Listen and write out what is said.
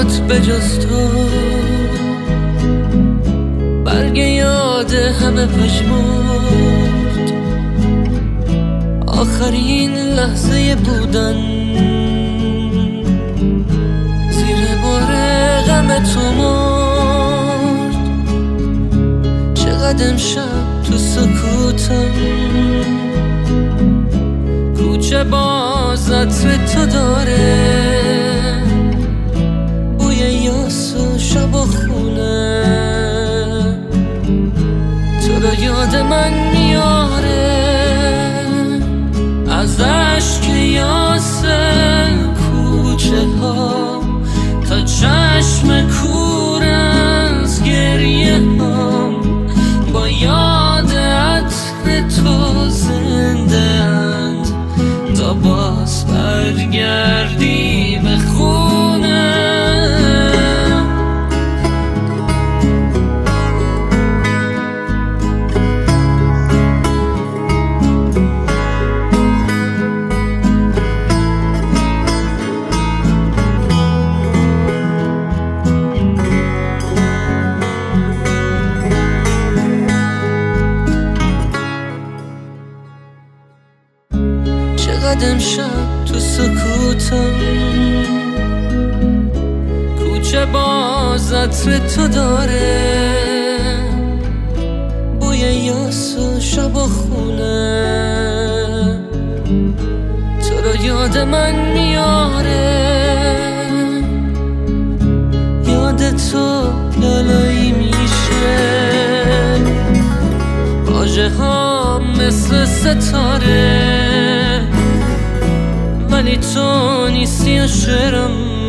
نبود به جز تو، برگ یاد همه پژمرد. آخرین لحظه بودن زیر بار غم تو مرد. چقدر امشب تو سکوتم، کوچه باز عطر تو داره، بوی یاس و شب و خونه تو رو یاد من میاره. از عشق یاس کوچه ها تا چشم کور از گریه هم، با یاد عطر تو زنده اند تا باز برگردی به خونه. چقدر امشب تو سکوتم، کوچه باز عطر تو داره، بوی یاس و شب و خونه تو رو یاد من میاره. یاد تو لالایی میشه، واژه ها مثل ستاره، ولی تو نیستی و شعرم